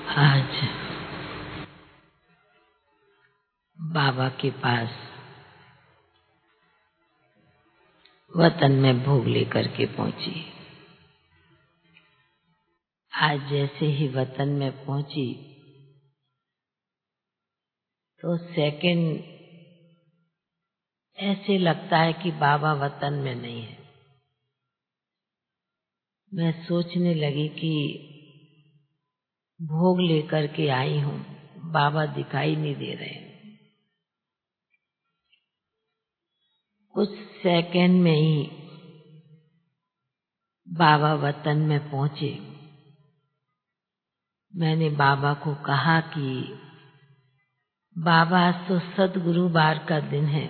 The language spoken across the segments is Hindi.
आज बाबा के पास वतन में भोग लेकर के पहुंची। आज जैसे ही वतन में पहुंची तो सेकंड ऐसे लगता है कि बाबा वतन में नहीं है। मैं सोचने लगी कि भोग लेकर के आई हूं, बाबा दिखाई नहीं दे रहे हैं। कुछ सेकंड में ही बाबा वतन में पहुंचे। मैंने बाबा को कहा कि बाबा आज तो सद्गुरुवार का दिन है,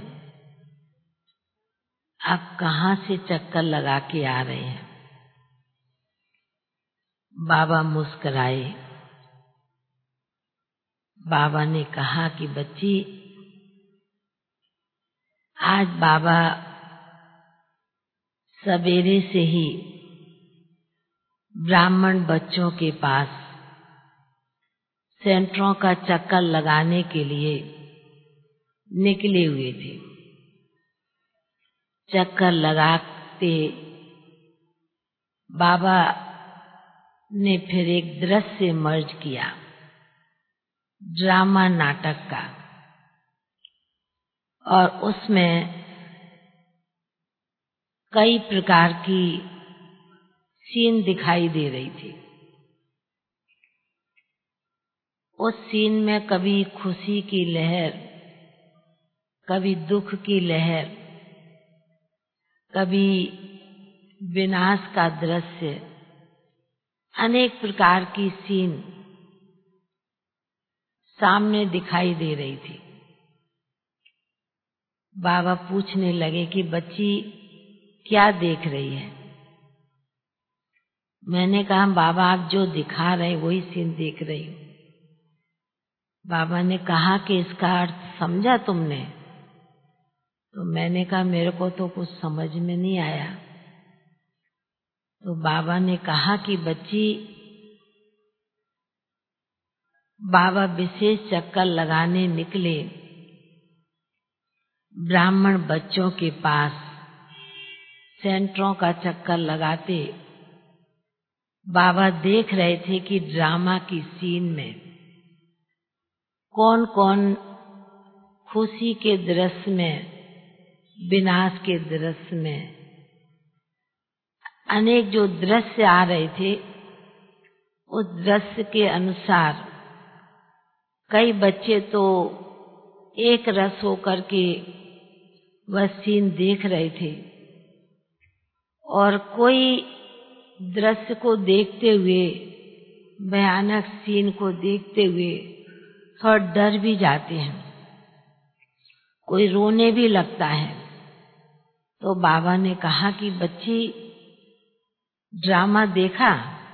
आप कहाँ से चक्कर लगा के आ रहे हैं? बाबा मुस्कुराए। बाबा ने कहा कि बच्ची, आज बाबा सवेरे से ही ब्राह्मण बच्चों के पास सेंटरों का चक्कर लगाने के लिए निकले हुए थे। चक्कर लगाते बाबा ने फिर एक दृश्य मर्ज किया, ड्रामा नाटक का, और उसमें कई प्रकार की सीन दिखाई दे रही थी। उस सीन में कभी खुशी की लहर, कभी दुख की लहर, कभी विनाश का दृश्य, अनेक प्रकार की सीन सामने दिखाई दे रही थी। बाबा पूछने लगे कि बच्ची क्या देख रही है? मैंने कहा बाबा आप जो दिखा रहे वही सीन देख रही हूं। बाबा ने कहा कि इसका अर्थ समझा तुमने? तो मैंने कहा मेरे को तो कुछ समझ में नहीं आया। तो बाबा ने कहा कि बच्ची, बाबा विशेष चक्कर लगाने निकले ब्राह्मण बच्चों के पास। सेंटरों का चक्कर लगाते बाबा देख रहे थे कि ड्रामा की सीन में कौन कौन खुशी के दृश्य में, विनाश के दृश्य में, अनेक जो दृश्य आ रहे थे उस दृश्य के अनुसार कई बच्चे तो एक रस होकर के वह सीन देख रहे थे और कोई दृश्य को देखते हुए, भयानक सीन को देखते हुए थोड़ा डर भी जाते हैं, कोई रोने भी लगता है। तो बाबा ने कहा कि बच्ची ड्रामा देखा?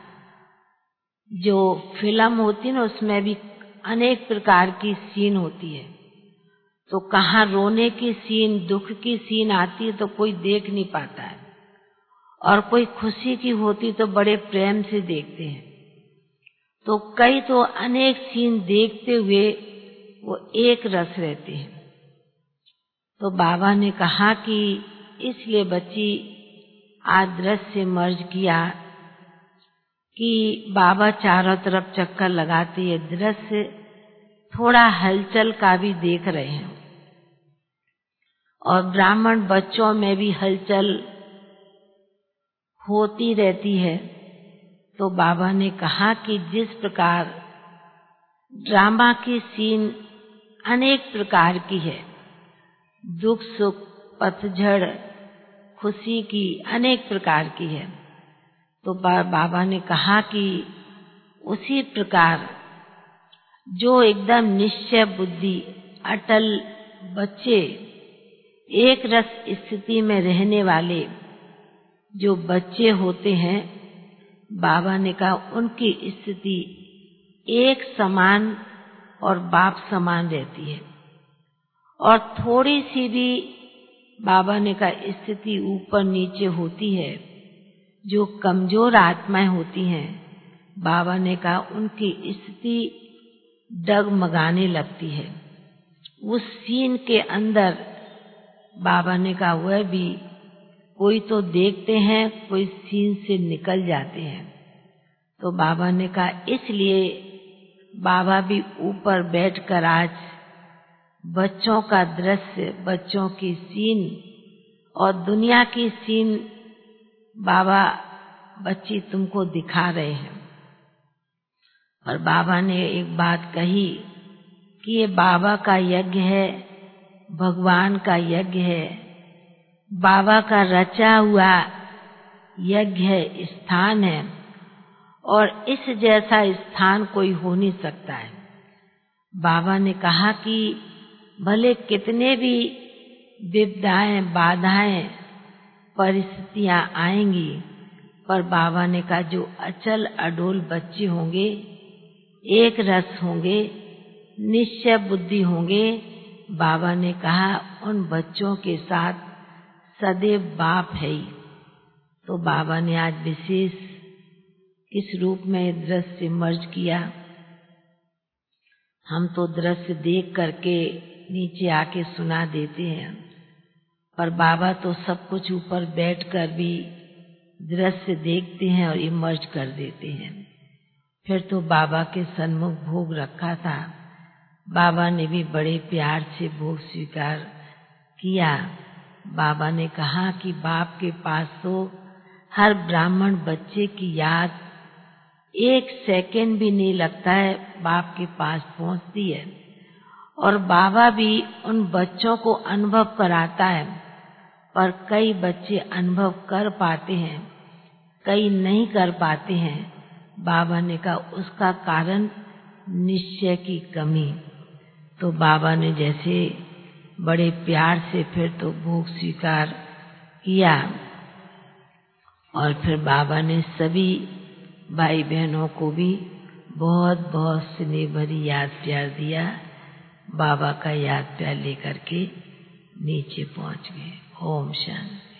जो फिल्म होती है ना उसमें भी अनेक प्रकार की सीन होती है, तो कहाँ रोने की सीन, दुख की सीन आती है तो कोई देख नहीं पाता है, और कोई खुशी की होती तो बड़े प्रेम से देखते हैं। तो कई तो अनेक सीन देखते हुए वो एक रस रहते हैं। तो बाबा ने कहा कि इसलिए बच्ची आज दृश्य मर्ज किया कि बाबा चारों तरफ चक्कर लगाते ये दृश्य थोड़ा हलचल का भी देख रहे हैं और ब्राह्मण बच्चों में भी हलचल होती रहती है। तो बाबा ने कहा कि जिस प्रकार ड्रामा की सीन अनेक प्रकार की है, दुख सुख, पतझड़, खुशी की अनेक प्रकार की है, तो बाबा ने कहा कि उसी प्रकार जो एकदम निश्चय बुद्धि, अटल बच्चे, एक रस स्थिति में रहने वाले जो बच्चे होते हैं, बाबा ने कहा उनकी स्थिति एक समान और बाप समान रहती है, और थोड़ी सी भी बाबा ने कहा स्थिति ऊपर नीचे होती है, जो कमजोर आत्माएं होती हैं बाबा ने कहा उनकी स्थिति डगमगाने लगती है। उस सीन के अंदर बाबा ने कहा वह भी कोई तो देखते हैं, कोई सीन से निकल जाते हैं। तो बाबा ने कहा इसलिए बाबा भी ऊपर बैठकर आज बच्चों का दृश्य, बच्चों की सीन और दुनिया की सीन बाबा बच्ची तुमको दिखा रहे हैं। और बाबा ने एक बात कही कि ये बाबा का यज्ञ है, भगवान का यज्ञ है, बाबा का रचा हुआ यज्ञ है, स्थान है, और इस जैसा स्थान कोई हो नहीं सकता है। बाबा ने कहा कि भले कितने भी विपदाएं, बाधाएं, परिस्थितियां आएंगी, पर बाबा ने कहा जो अचल अडोल बच्चे होंगे, एक रस होंगे, निश्चय बुद्धि होंगे, बाबा ने कहा उन बच्चों के साथ सदैव बाप है ही। तो बाबा ने आज विशेष किस रूप में दृश्य मर्ज किया। हम तो दृश्य देख करके नीचे आके सुना देते हैं, पर बाबा तो सब कुछ ऊपर बैठकर भी दृश्य देखते हैं और इमर्ज कर देते हैं। फिर तो बाबा के सन्मुख भोग रखा था, बाबा ने भी बड़े प्यार से भोग स्वीकार किया। बाबा ने कहा कि बाप के पास तो हर ब्राह्मण बच्चे की याद एक सेकंड भी नहीं लगता है, बाप के पास पहुंचती है, और बाबा भी उन बच्चों को अनुभव कराता है। पर कई बच्चे अनुभव कर पाते हैं, कई नहीं कर पाते हैं। बाबा ने कहा उसका कारण निश्चय की कमी। तो बाबा ने जैसे बड़े प्यार से फिर तो भोग स्वीकार किया, और फिर बाबा ने सभी भाई बहनों को भी बहुत बहुत स्नेह भरी याद प्यार दिया। बाबा का याद प्यार लेकर के नीचे पहुंच गए। ओम शांति।